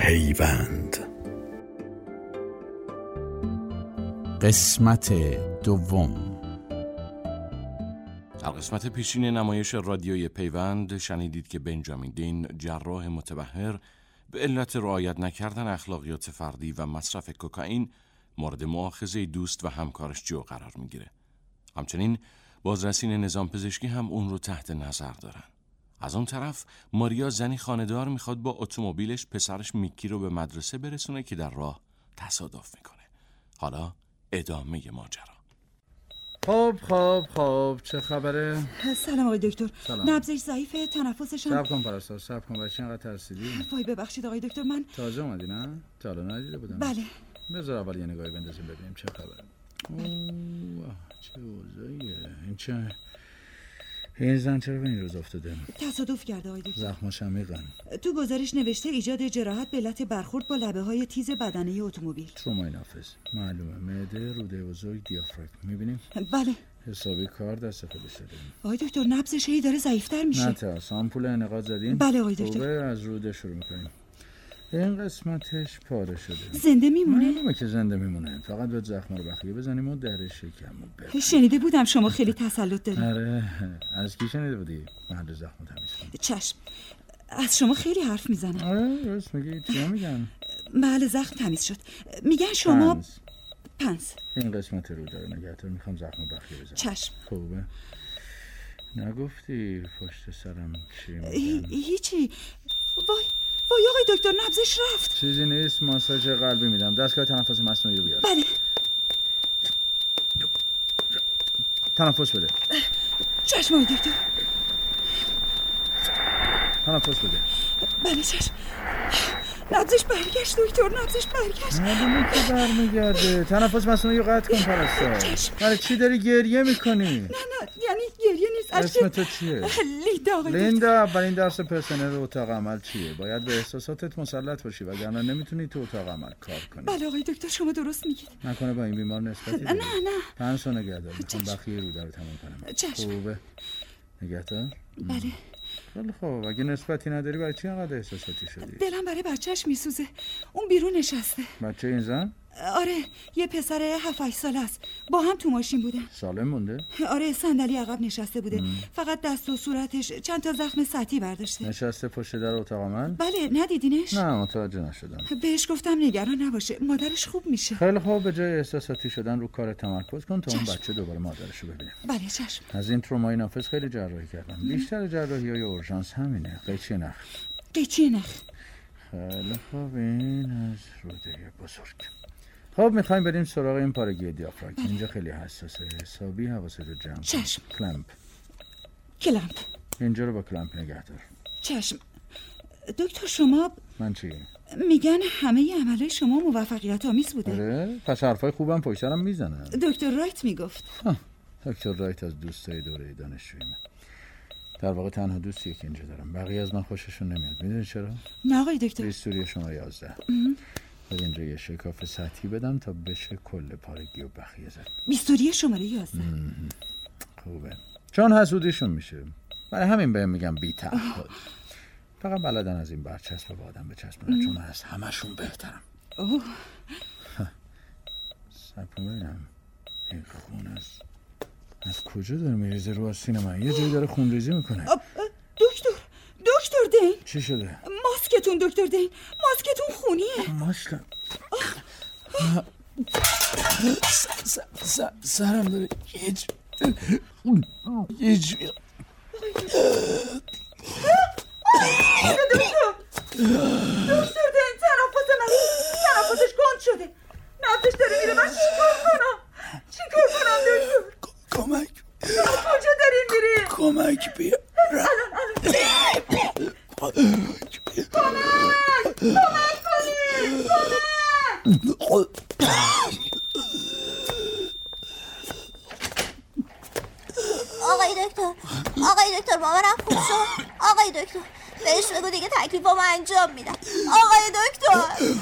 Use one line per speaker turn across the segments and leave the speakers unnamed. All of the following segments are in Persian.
پیوند.
قسمت دوم.
در قسمت پیشین نمایش رادیویی پیوند شنیدید که بنجامین دین، جراح متبحر، به علت رعایت نکردن اخلاقیات فردی و مصرف کوکائین مورد مؤاخذه دوست و همکارش جو قرار میگیره. همچنین بازرسین نظام پزشکی هم اون رو تحت نظر دارن. از اون طرف ماریا زنی خانه‌دار میخواد با اتومبیلش پسرش میکی رو به مدرسه برسونه که در راه تصادف میکنه. حالا ادامه ماجرا.
خب چه خبره؟
سلام آقای دکتر.
سلام.
نبضش ضعیفه، تنفسش هم.
صبر کن پرستار، صبر کن. بچه اینقدر ترسیدی؟
وای ببخشید آقای دکتر، من
تازه اومدی نه؟ تا حالا ندیده بودم.
بله.
بذار اول یه نگاهی بندازیم ببینیم چه خبره. اوه چه اوضاعیه. این زن چرا به این روز افتاده؟
تصادف کرده آقای دکتر.
زخماش عمیقن.
تو گزارش نوشته ایجاد جراحت به علت برخورد با لبه‌های تیز بدنه اتومبیل.
ترومای نافذ. معلومه. معده، روده بزرگ، دیافراگم. می‌بینیم؟
بله.
حسابی کار دست خودش شده.
آقای دکتر نبضش هی داره ضعیف‌تر میشه.
نه تا سامپول انعقاد زدین؟
بله آقای دکتر.
خوبه، از روده شروع می‌کنیم. این قسمتش پاره شده.
زنده میمونه؟
معلومه که زنده میمونه. فقط باید زخم رو بخیه بزنیم و در شکمو ببریم.
شنیده بودم شما خیلی تسلط دارید.
آره. از کی شنیده بودی؟ محل زخم تمیز کنم.
چشم. از شما خیلی حرف میزنم.
آره درست میگی. چیا میگن؟
محل زخم تمیز شد. میگن شما پنس.
این قسمت رو داره نگهدار. میخوام زخم رو بخیه بزنم.
چشم.
خوبه. نگفتی پشت سرم چی میگن؟
هیچی. وای آقای دکتر نبضش رفت.
چیزی نیست، ماساژ قلبی میدم. دستگاه تنفس مصنوعی رو بیار.
بله.
تنفس بده.
چشم آقای دکتر.
تنفس بده.
بله چشم. نبضش برگشت دکتر، نبضش برگشت.
معلومه که برمیگرده. تنفس مصنوعی رو قطع کن پرستار. برای چی داری گریه میکنی؟ نه
یعنی گریه نیست.
اسم تو چیه؟
لیندا آقای دکتر.
لیندا، اولین درس پرسنل اتاق عمل چیه؟ باید به احساساتت مسلط باشی وگرنه نمیتونی تو اتاق عمل کار کنی.
بله آقای دکتر شما درست میگید.
نکنه با این بیمار نسبتی داری؟
نه.
پنسو نگهدار. میخوام بخیه رو رو تموم کنم.
چشم.
خوبه. نگهدار؟
بله.
خیلی خوب. اگه نسبتی نداری برای چی انقدر احساساتی شدی؟
دلم برای بچهش میسوزه. اون بیرون نشسته.
بچه این زن؟
آره یه پسر 7-8 ساله است. با هم تو ماشین بودن.
سالم مونده؟
آره صندلی عقب نشسته بوده. فقط دست و صورتش چند تا زخم سطحی برداشته.
نشسته پشت در اتاق عمل؟
بله. ندیدینش؟
نه متوجه نشدم.
بهش گفتم نگران نباشه، مادرش خوب میشه.
خیلی خوب. به جای احساساتی شدن رو کار تمرکز کن تا اون بچه دوباره مادرشو ببینه.
بله چشم.
از این ترومای نافذ خیلی جراحی کردم. بیشتر جراحی‌های اورژانس همینه. قیچی نخ.
خیلی
خوب. این از روده بزرگ. خب میخوایم بریم سراغ این پارگی دیافراگم. اینجا خیلی حساسه. حسابی حواست رو جمع کن.
چشم.
کلمپ. اینجا رو با کلمپ نگه دار.
چشم. دکتر شما
من چی؟
میگن همه عملهای شما موفقیت آمیز بوده.
آره پس حرفای خوبم پشت سرم میزنن.
دکتر رایت میگفت.
دکتر رایت از دوستای دوره دانشجویی من. در واقع تنها دوستیه که اینجا دارم. بقیه از من خوششون نمیاد. میدونی چرا؟
نه آقای دکتر.
بیستوری شما 11. باید اینجا یه شکاف سطحی بدم تا بشه کل پارگی و بخیه زد.
بیستوری شماره 11.
خوبه. چون حسودیشون میشه. برای همین بهم میگم بی تعهد. فقط بلدن از این برچسب به آدم بچسبونن چون از همشون بهترم. صبر ببینم این خون از کجا داره میریزه رو آستین من؟ یه جایی داره خون ریزی میکنه.
دکتر دین
چی شده؟
ماسکتون دکتر دین، ماسکتون خونیه.
ماسک سرم داره
دکتر دین تنفسش گند شده، نبضش داره میره. من چیکار کنم دکتر؟
کمک.
کجا دارین میری؟
کمک بیا.
کمک کنید.
آقای دکتر مامانم خوب شد. آقای دکتر بهش بگو دیگه تکلیفامو انجام میدم. آقای دکتر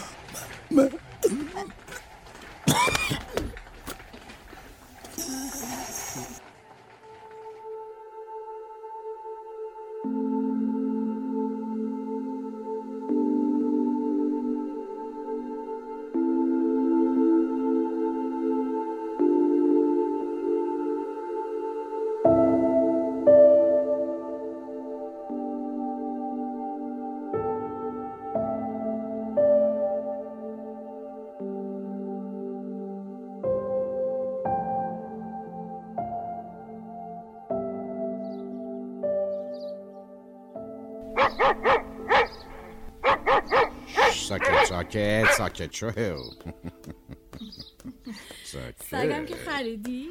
ساکت شو.
سگم که خریدی؟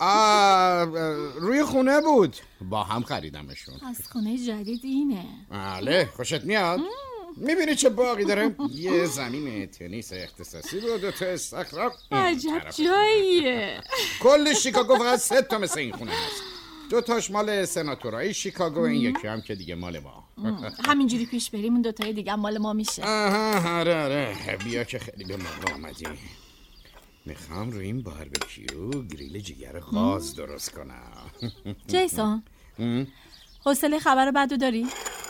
روی خونه بود، با هم خریدمشون.
از خونه جدید اینه؟
بله. خوشت میاد؟ میبینی چه باقی داره؟ یه زمین تنیس اختصاصی بود و تو استخرام.
عجب جاییه.
کل شیکاگو فقط 3 تا مثل این خونه هست. 2 تاش مال سناتورای شیکاگو، این یکی هم که دیگه مال ما.
همینجوری پیش بریم اون 2 تای دیگه مال ما میشه.
آره بیا که خیلی به موقع آمدی. میخوام روی این باربیکیو گریل جگر غاز درست کنم.
جیسون حوصله خبر بدو داری؟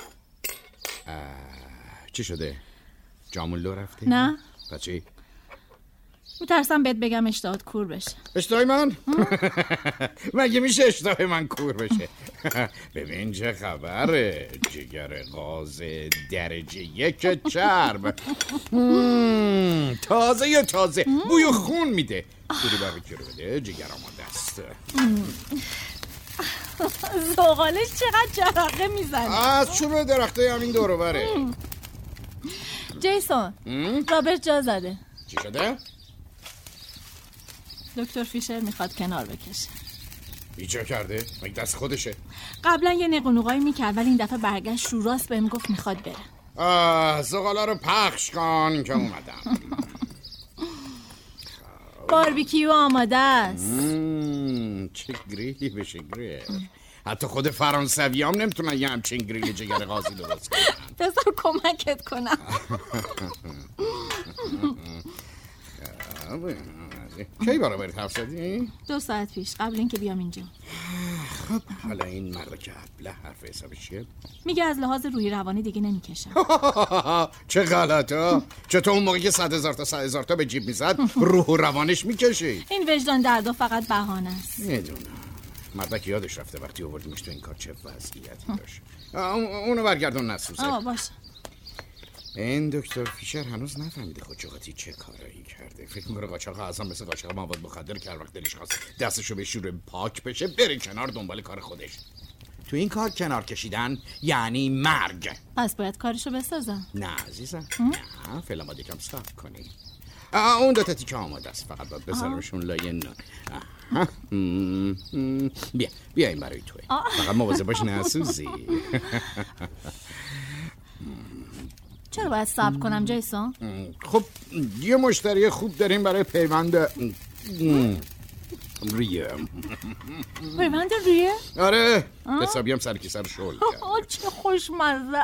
چی شده؟ جامون لو رفته؟
نه.
پس چی؟
میترسم بهت بگم اشتهات کور بشه.
اشتهای من؟ مگه میشه اشتهای من کور بشه؟ ببین چه خبره. جگر غاز درجه 1 چرب. تازه بوی خون میده. بوری باربیکیو رو بده، جگر آماده است.
زغالش چقدر جرقه میزنه.
از چوب درخته همین دور و بره.
جیسون رابرت جا زده.
چی شده؟
دکتر فیشر میخواد کنار بکشه.
بیچاره کرده؟ مگه دست خودشه؟
قبلا یه نقونقایی میکرد ولی این دفعه برگشت رو راست بهم گفت میخواد بره.
زغالا رو پخش کن که اومدم.
باربیکیو آماده است.
چه گریلی بشه گریل. حتی خود فرانسوی هم نمیتونن یه همچین گریل جگر غازی درست کنن.
بذار کمکت کنم.
کی برای برید حرف زدی؟
2 ساعت پیش قبل اینکه بیام اینجا.
خب حالا این مرد که قبله حرف حسابش چیه؟
میگه از لحاظ روحی روانی دیگه نمیکشم.
چه غلطه. چطور اون موقعی که 100,000 تا به جیب میزد روح و روانش میکشید؟
این وجدان دردا فقط بهانه است.
میدونم. مردک یادش رفته وقتی آوردیمش تو این کار چه وضعیتی داشت. اونو برگردون نسوزه.
باشه.
این دکتر فیشر هنوز نفهمیده قاچاقاتی چه کارایی کرده. فکر میکنه قاچاق اعظم مثل قاچاق مواد مخدر که هر وقت دلش خواست دستشو به شور پاک بشه بره کنار دنبال کار خودش. تو این کار کنار کشیدن یعنی مرگ.
پس باید کارشو بسازم.
نه عزیزم نه، فعلا باید یکم صبر کنی. اون 2 تا تیکه آماده است، فقط باید بذارمشون لای نان. بیا این برای توی. فقط مواظب باش نسوزی.
چرا باید صبر کنم جیسون؟
خب یه مشتری خوب داریم برای پیوند ریه.
پیوند ریه؟
آره حسابی هم سر کیسه رو شل کرد.
چه خوشمزه.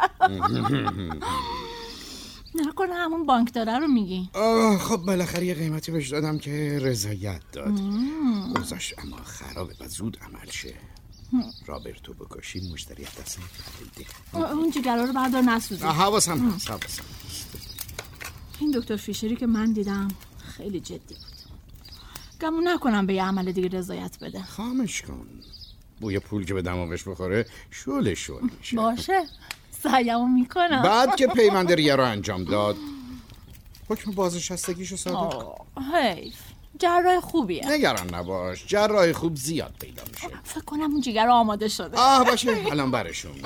نکنه همون بانک داره رو میگی؟
خب بالاخره یه قیمتی بهش دادم که رضایت داد. اوضاعش اما خرابه و زود عمل شه. رابرتو بکشی مشتری دست پریده.
اون جگرها رو بردار نسوزی.
حواسم هست.
این دکتر فیشری که من دیدم خیلی جدی بود. گمون نکنم به یه عمل دیگه رضایت بده.
خامش کن. بوی پول که به دماغش بخوره شل میشه.
باشه سعیمو میکنم.
بعد که پیوند ریه رو انجام داد حکم بازنشستگیشو صادر کن.
حیف. جراح خوبیه.
نگران نباش، جراح خوب زیاد پیدا میشه.
فکر کنم اون جگر آماده شده.
باشه الان برشون میدارم.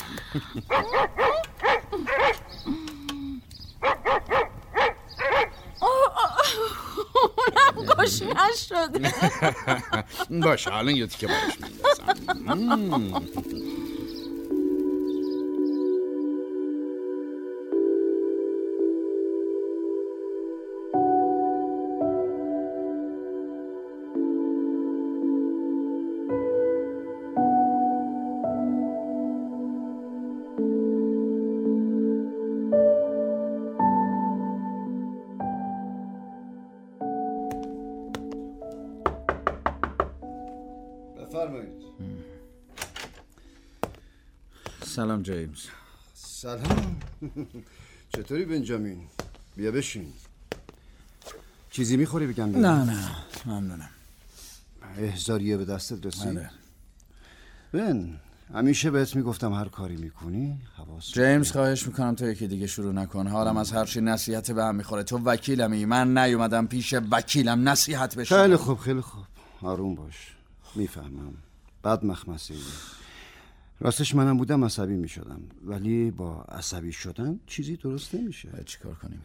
اونم گشنش شده.
باشه الان یه تیکه برش میندازم.
سلام جیمز.
سلام. چطوری بنجامین؟ بیا بشین. چیزی میخوری بگم؟
نه ممنونم.
احضاریه به دستت رسید؟ بن همیشه بهت میگفتم هر کاری میکنی حواس.
جیمز خواهش میکنم تو یکی دیگه شروع نکن. حالم از هر چی نصیحت به هم میخوره. تو وکیلمی، من نیومدم پیش وکیلم نصیحت بشه.
خیلی خوب آروم باش. میفهمم. بعد مخمسی راستش منم بودم عصبی می شدم، ولی با عصبی شدن چیزی درست نمیشه.
چی کار کنیم؟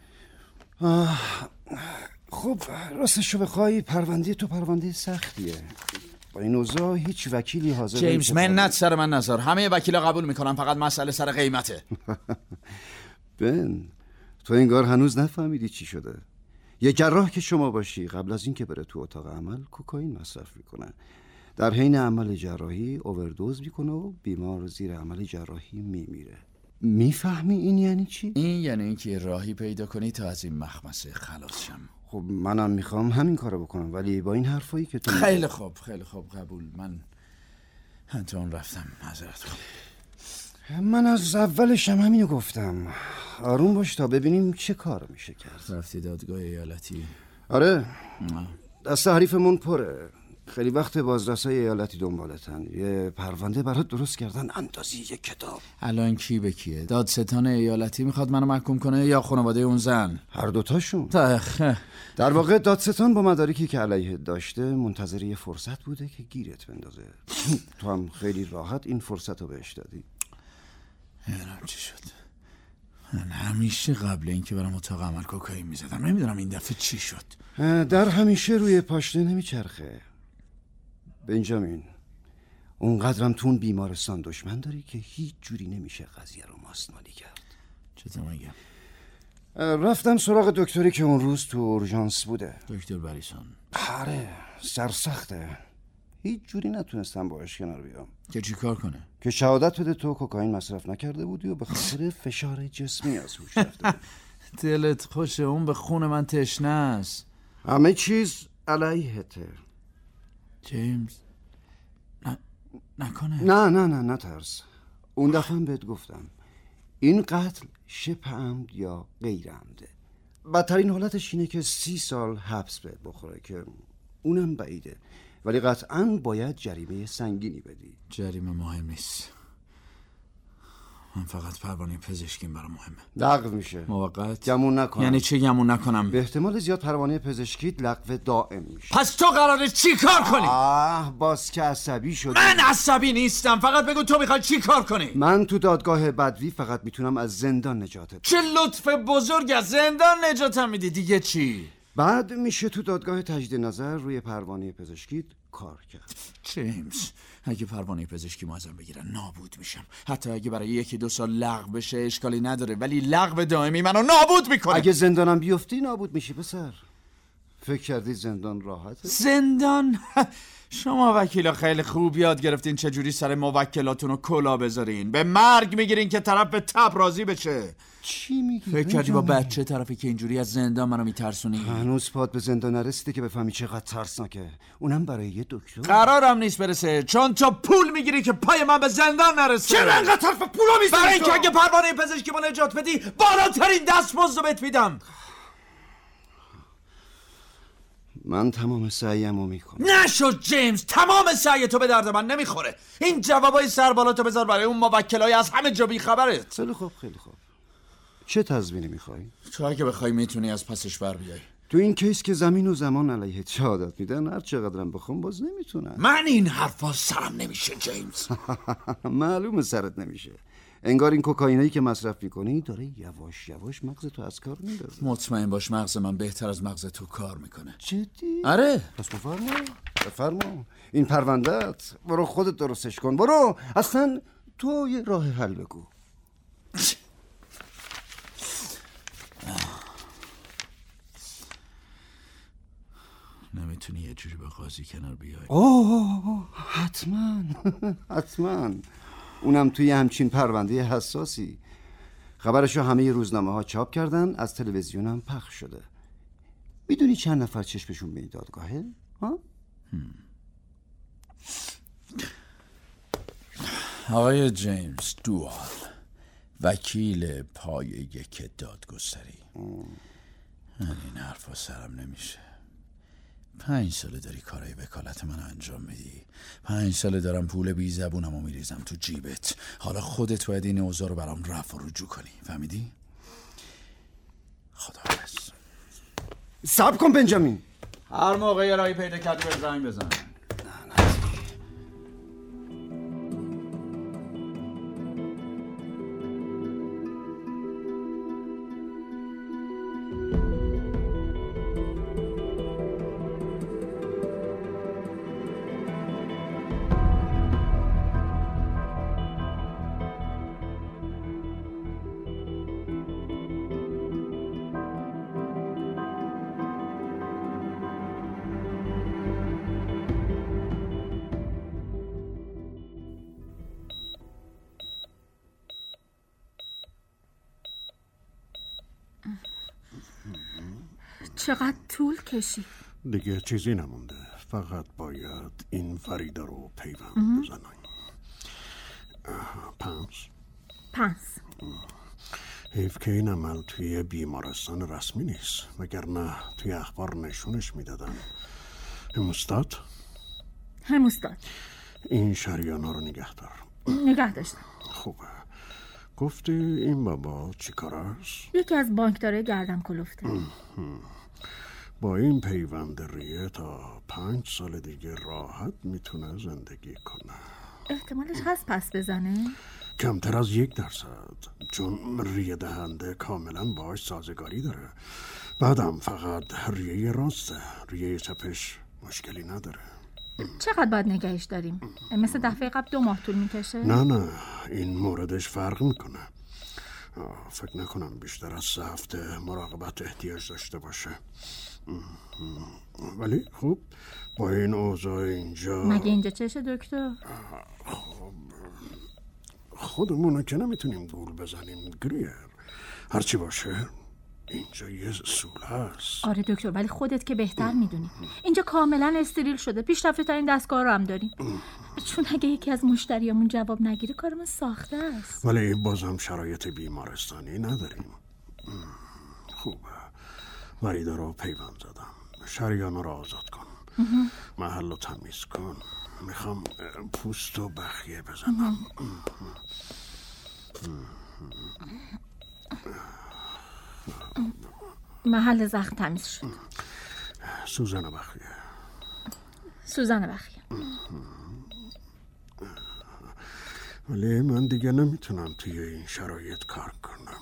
خب راستش رو بخوای پرونده تو پرونده سختیه. با این اوضاع هیچ وکیلی حاضر
جیمز منت سر من نذار. همه وکیلا قبول میکنن، فقط مسئله سر قیمته.
بن، تو انگار هنوز نفهمیدی چی شده. یه جراح که شما باشی قبل از این که بره تو اتاق عمل کوکائین مصرف میکنه. در حین عمل جراحی اووردوز میکنه و بیمار زیر عمل جراحی میمیره. میفهمی این یعنی چی؟
این یعنی اینکه راهی پیدا کنی تا از این مخمسه خلاص شم.
خب منم میخوام همین کارو بکنم، ولی با این حرفایی که تو
خیلی خوب قبول. من انتون رفتم، معذرت خواهم.
من از اولش هم همینو گفتم. آروم باش تا ببینیم چه کار میشه کرد.
رفتی دادگاه ایالتی؟
آره، دست حریفمون پره. خیلی وقت بازرسای ایالتی دنبالتن. یه پرونده برات درست کردن اندازی یک کتاب.
الان کی به کیه؟ دادستان ایالتی میخواد منو محکوم کنه یا خانواده اون زن؟
هر دوتاشون. در واقع دادستان با مدارکی که علیه داشته منتظر یه فرصت بوده که گیرت بندازه. تو هم خیلی راحت این فرصت رو بهش دادی.
نمیدونم چی شد. من همیشه قبل اینکه برم اتاق عمل کوکائین میزدم. نمیدونم این دفعه چی شد.
در همیشه روی پاشنه نمیچرخه بنجامین. اونقدرم تو اون بیمارستان دشمن داری که هیچ جوری نمیشه قضیه رو ماسمالی کرد.
چطور میگم؟
رفتم سراغ دکتری که اون روز تو اورژانس بوده.
دکتر بریسون.
آره، سرسخته. هیچ جوری نتونستم باهاش کنار بیام.
که چی کار کنه؟
که شهادت بده تو کوکائین مصرف نکرده بودی و به خاطر فشار جسمی از هوش رفته.
دلت خوشه، اون به خون من تشنه است.
همه چیز علیهته.
جیمز نکنه.
نه ترس. اون دفعه هم بهت گفتم این قتل شبه عمد یا غیر عمده. بدترین حالتش اینه که 30 سال حبس بهت بخوره که اونم بعیده، ولی قطعاً باید جریمه سنگینی بدی.
جریمه مهم نیست، من فقط پروانه پزشکیم برام مهمه.
لغو میشه.
موقت؟
گمون نکنم.
یعنی چی گمون نکنم؟
به احتمال زیاد پروانه پزشکیت لغو دائم میشه.
پس تو قراره چی کار کنی؟
باز که عصبی شدی.
من عصبی نیستم، فقط بگو تو میخوای چی کار کنی؟
من تو دادگاه بدوی فقط میتونم از زندان نجاتت.
چه لطف بزرگ، از زندان نجاتم میدی. دیگه چی؟
بعد میشه تو دادگاه تجدید نظر روی پروانه پزشکیت کار کرد.
جیمز، اگه پروانه پزشکی ما ازم بگیرن نابود میشم. حتی اگه برای 1-2 سال لغو بشه اشکالی نداره، ولی لغو دائمی منو نابود میکنه.
اگه زندانم بیفتی نابود میشی پسر. فکر کردی زندان راحته؟
زندان؟ شما وکیلا خیلی خوب یاد گرفتین چجوری سر موکلاتون رو کلا بذارین. به مرگ میگیرین که طرف به تب راضی بشه.
چی میگی؟
فکر کردی با بچه طرفی که اینجوری از زندان منو میترسونی؟
هنوز پات به زندان نرسیده که بفهمی چقدر ترسناکه، اونم برای یه دکتر.
قرارم نیست برسه، چون تو پول میگیری که پای من به زندان نرسه.
چرا انقدر طرف پولا میزنی؟
برای اینکه اگه پروانه پزشکی من نجات بدی بالاترین دستمزد بهت میدم.
من تمام سعیمو میکنم.
نشد جیمز، تمام سعی تو به درد من نمیخوره. این جوابای سربالاتو بذار برای اون موکلای از همه جا بیخبرت.
خیلی خوب. چه تضمینی میخوای؟
تو اگه بخوای میتونی از پسش بر بیای.
تو این کیس که زمین و زمان علیه شهادت میدن، هر چقدرم بخوام باز نمیتونن.
من این حرفا سرم نمیشه جیمز.
معلومه سرت نمیشه. انگار این کوکائینایی که مصرف میکنی داره یواش یواش مغز تو از کار میندازه.
مطمئن باش مغز من بهتر از مغز تو کار میکنه.
جدی؟
آره.
پس بفرما این پروندهت. برو خودت درستش کن. برو اصلا تو یه راه حل بگو.
نمیتونی یه جوری با قاضی کنار بیای؟
حتما. اونم توی همچین پرونده حساسی. خبرشو همه روزنامه ها چاپ کردن، از تلویزیون هم پخش شده. میدونی چند نفر چشمشون به این دادگاهه؟
آقای جیمز دوال، وکیل پای یک دادگستری. من این حرفا سرم نمیشه. 5 ساله داری کارهای وکالت من انجام میدی. 5 ساله دارم پول بی زبونمو میریزم تو جیبت. حالا خودت باید این اوضاع رو برام رفع و رجوع کنی. فهمیدی؟ خداحافظ.
صبر کن بنجامین.
هر موقع یه راهی پیدا کردی به زنگ بزن.
چقدر طول کشید.
دیگه چیزی نمونده، فقط باید این فریده رو پیوند بزنیم.
پنس.
حیف که این عمل توی بیمارستان رسمی نیست، وگرنه توی اخبار نشونش میدادن. هموستات این شریانا رو نگه
داشتم.
خوبه. گفتی این بابا چی کار است؟
یکی از بانکدارای گردن کلفته.
با این پیوند ریه تا 5 سال دیگه راحت میتونه زندگی کنه.
احتمالش هست پس بزنه؟
کمتر از 1%، چون ریه دهنده کاملا باش سازگاری داره. بعدم فقط ریه راسته، ریه چپش مشکلی نداره.
چقدر باید نگهش داریم؟ مثل دفعه قبل 2 ماه طول میکشه؟
نه این موردش فرق میکنه. فکر نکنم بیشتر از 3 هفته مراقبت احتیاج داشته باشه. ولی خب با این اوضاع اینجا
مگه اینجا چشه دکتر؟
خودمونو که نمیتونیم گول بزنیم گریر. هرچی باشه اینجا یه سوله هست.
آره دکتر، ولی خودت که بهتر میدونی اینجا کاملا استریل شده. پیشرفته ترین دستگاه رو هم داریم. چون اگه یکی از مشتریامون جواب نگیره کارمون ساخته است.
ولی بازم شرایط بیمارستانی نداریم. خوبه. وریده رو پیوند زدم. شریانو رو آزاد کن. محل رو تمیز کن. میخوام پوست و بخیه بزنم.
محل زخم تمیز شد.
سوزن بخیه. ولی من دیگه نمیتونم توی این شرایط کار کنم.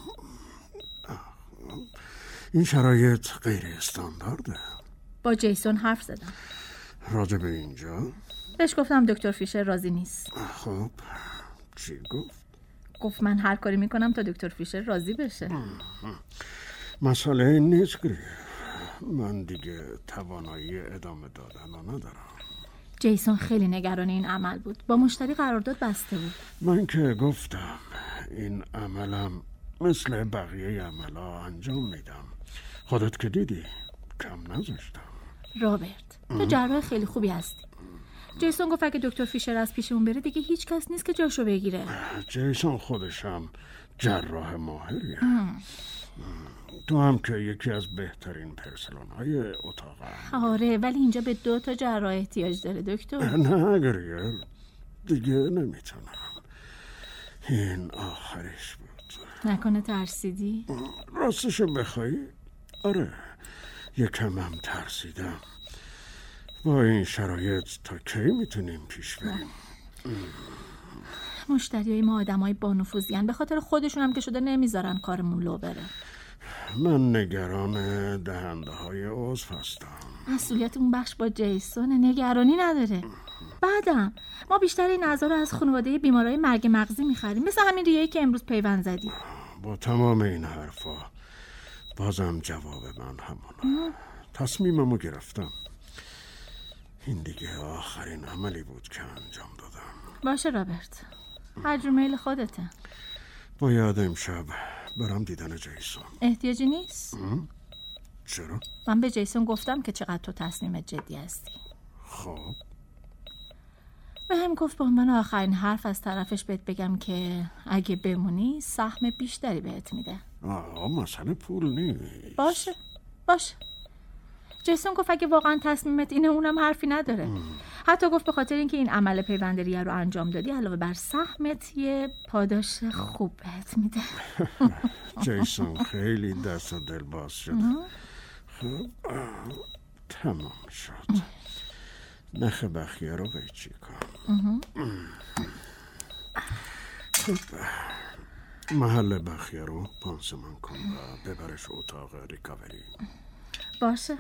این شرایط غیر استاندارده.
با جیسون حرف زدم.
راجع به اینجا؟
بهش گفتم دکتر فیشر راضی نیست.
خب چی گفت؟
گفت من هر کاری میکنم تا دکتر فیشر راضی بشه.
مسئله این نیست گریر. من دیگه توانایی ادامه دادن رو ندارم.
جیسون خیلی نگران این عمل بود. با مشتری قرارداد بسته بود.
من که گفتم این عملم مثل بقیه عملا انجام میدم. خودت که دیدی کم نذاشتم.
رابرت تو جراح خیلی خوبی هستی. جیسون گفت اگه دکتر فیشر از پیشمون بره دیگه هیچ کس نیست که جاشو بگیره.
جیسون خودشم جراح ماهریه. تو هم که یکی از بهترین پرسنل‌های اتاقم.
آره ولی اینجا به 2 تا جراح احتیاج داره دکتر.
نه گریر دیگه نمیتونم. این آخرش بود.
نکنه ترسیدی؟
راستشو بخوای آره یکم هم ترسیدم. با این شرایط تا کی میتونیم پیش بریم؟
مشتریای ما آدمای با نفوذین، به خاطر خودشون هم که شده نمیذارن کارمون لو بره.
من نگران دهنده های عضو هستم.
مسئولیت اون بخش با جیسون، نگرانی نداره. بعدم ما بیشتر این اعضا رو از خانواده بیمارای مرگ مغزی میخریم، مثل همین ریه‌ای که امروز پیوند زدی.
با تمام این حرفا بازم جواب من همونه. تصمیممو گرفتم. این دیگه آخرین عملی بود که انجام دادم.
باشه رابرت، هر جور میل خودته.
باید امشب برم دیدن جیسون.
احتیاجی نیست.
چرا؟
من به جیسون گفتم که چقدر تو تصمیمت جدی هستی.
خب
به هم گفت به عنوان آخرین حرف از طرفش بهت بگم که اگه بمونی سهم بیشتری بهت میده.
مسئله پول نیست.
باشه. جیسون گفت اگه واقعا تصمیمت اینه اونم حرفی نداره. حتی گفت به خاطر اینکه این عمل پیوندریه رو انجام دادی علاوه بر سهمت یه پاداش خوب بهت میده.
جیسون خیلی دست و دل باز شد. خب تمام شد. نخ بخیه رو قیچی کن. خب محل بخیه رو پانسمان کن و ببرش اتاق ریکاوری.
باشه.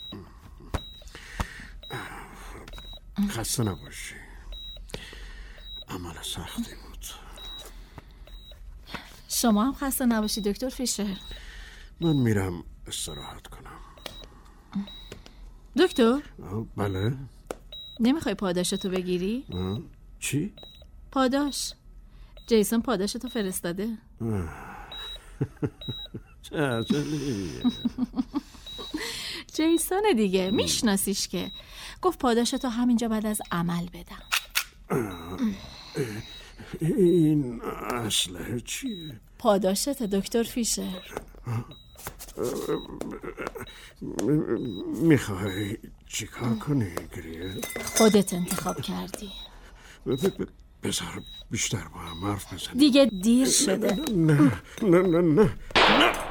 خسته نباشی. عمل سختی بود.
شما هم خسته نباشی دکتر فیشر.
من میرم استراحت کنم.
دکتر؟
بله.
نمیخوای پاداشتو بگیری؟
چی؟
پاداش. جیسون پاداشتو فرستاده.
چه عجلیه.
جیسون دیگه، میشناسیش که. گفت پاداشتو همینجا بعد از عمل بدم.
این اسلحه چیه؟
پاداشت دکتر فیشر.
میخوای چیکار کنی گریه؟
خودت انتخاب کردی.
بذار بیشتر با هم حرف بزنیم.
دیگه دیر شده.
نه